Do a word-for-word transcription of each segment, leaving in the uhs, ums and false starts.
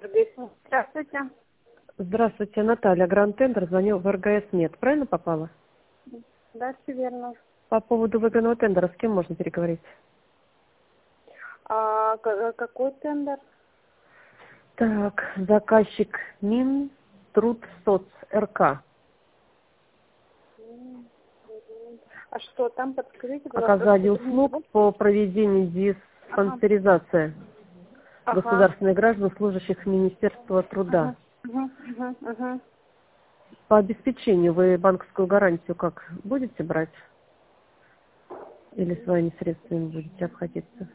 Здравствуйте. Здравствуйте, Наталья, Гранд Тендер, звоню в эр гэ эс Мед. Правильно попала? Да, все верно. По поводу выгодного тендера, с кем можно переговорить? А к- какой тендер? Так, заказчик Минтрудсоц эр ка. А что там, подскажите, Оказание пожалуйста. услуг по проведению Ага. диспансеризации Ага. государственных граждан, служащих Министерства труда. Ага. Ага. Ага. Ага. По обеспечению вы банковскую гарантию как будете брать? Или своими средствами будете обходиться?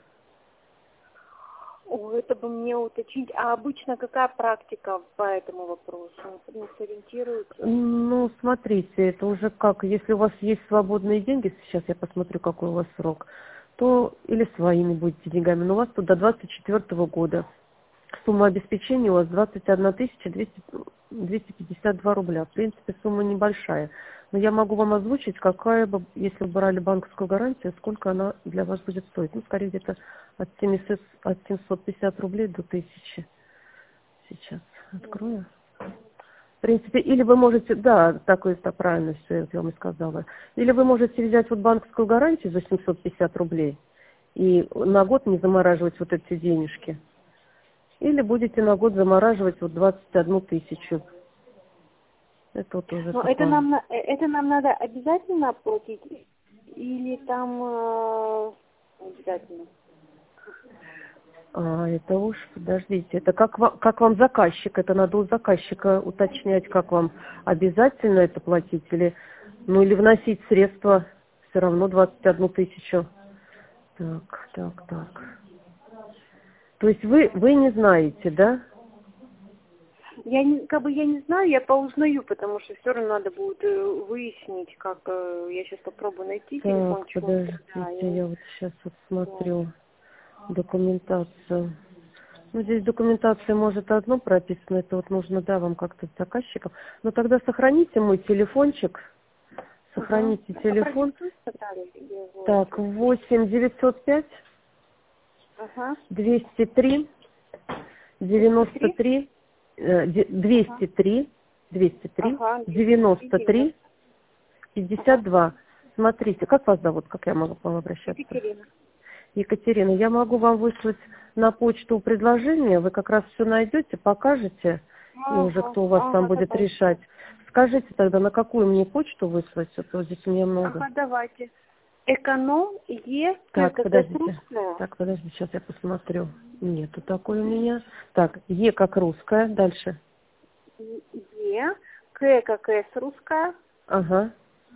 О, это бы мне уточнить. А обычно какая практика по этому вопросу? Не сориентируете? Ну, смотрите, это уже как, если у вас есть свободные деньги, сейчас я посмотрю, какой у вас срок, то или своими будете деньгами, но у вас тут до двадцать четвёртого года. Сумма обеспечения у вас двадцать одна тысяча двести пятьдесят два рубля. В принципе, сумма небольшая. Но я могу вам озвучить, какая бы, если вы брали банковскую гарантию, сколько она для вас будет стоить. Ну, скорее, где-то от семисот, от семисот пятидесяти рублей до тысячи. Сейчас открою. В принципе, или вы можете, да, такое это правильно все, я вам и сказала. Или вы можете взять вот банковскую гарантию за семьсот пятьдесят рублей и на год не замораживать вот эти денежки. Или будете на год замораживать вот двадцать одну тысячу. Это вот уже Но как это вам. нам, на- э, это нам надо обязательно оплатить? Или там э, обязательно? А, это уж, подождите, это как вам, как вам заказчик, это надо у заказчика уточнять, как вам обязательно это платить, или, ну, или вносить средства, все равно двадцать одну тысячу. Так, так, так. То есть вы, вы не знаете, да? Я не, как бы я не знаю, я поузнаю, потому что все равно надо будет э, выяснить, как э, я сейчас попробую найти Так, телефончик. у меня, да, подождите, и- я вот сейчас вот да. смотрю документацию. Ну, здесь документация может одно прописано, это вот нужно, да, вам как-то с заказчиком. Но тогда сохраните мой телефончик, Угу. сохраните А телефон. продиктуйте, Наталья, я его Так, сейчас. восемь девятьсот пять Ага. двести три двести девяносто три. три э, де- Ага. двести три двести три Ага. двести три девяносто три девяносто. пятьдесят Ага. два. Смотрите, как вас зовут, как я могу к вам обращаться? Екатерина. Екатерина, я могу вам выслать на почту предложение, вы как раз все найдете, покажете, и уже Ага. кто у вас там Ага, будет давайте. решать. Скажите тогда, на какую мне почту выслать, а то здесь у меня много. Ага, давайте. Эконом Е, К Так, как это подождите. русская, Так, подожди, сейчас я посмотрю. Нету такой у меня. Так, Е как русская, дальше. Е, К как С русская, Ага.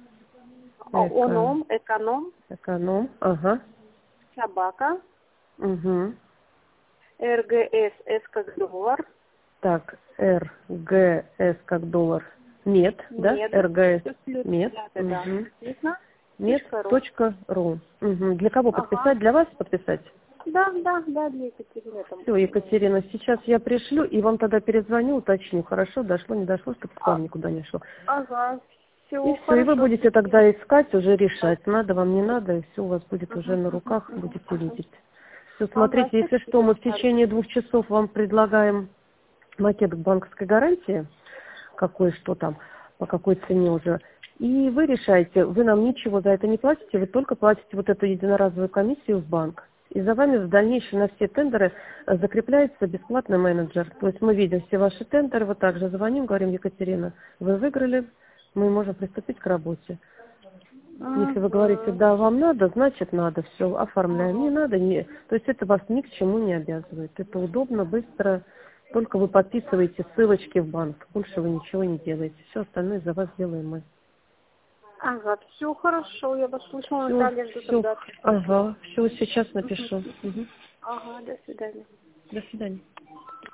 а Эко, Оном, эконом, эконом, ага. собака, Угу. Р Г С, С как доллар, Так, Р Г С как доллар. Мед, да? мед, Р Г С, всё плюс, мед. да, да, да, Угу. написано, точка ру. Мед.ру. Угу. Для кого Ага. подписать? Для вас подписать? Да, да, да, для Екатерины там. Все, Екатерина, сейчас я пришлю и вам тогда перезвоню, уточню, хорошо, дошло, не дошло, чтобы А, спам никуда не шел. ага, И все все, и вы хорошо. будете тогда искать, уже решать, надо вам, не надо, и все у вас будет уже Мгм, на мгм, руках, мгм, будете мгм. видеть. Все, Ага, смотрите, если что, спасибо, мы в Наталья. течение двух часов вам предлагаем макет банковской гарантии, какой что там, по какой цене уже. И вы решаете, вы нам ничего за это не платите, вы только платите вот эту единоразовую комиссию в банк. И за вами в дальнейшем на все тендеры э, закрепляется бесплатный менеджер. То есть мы видим все ваши тендеры, вот так же звоним, говорим: Екатерина, вы выиграли, мы можем приступить к работе. Если вы говорите: Угу. да, вам надо, значит надо, все, оформляем. Не Угу. надо, не. То есть это вас ни к чему не обязывает. Это удобно, быстро. Только вы подписываете ссылочки в банк. Больше вы ничего не делаете. Все остальное за вас делаем мы. Ага, все хорошо, я вас слышала, Все, Наталья, жду все. тогда. Ага, все, сейчас Мгм. напишу. Мгм. Ага, до свидания. До свидания.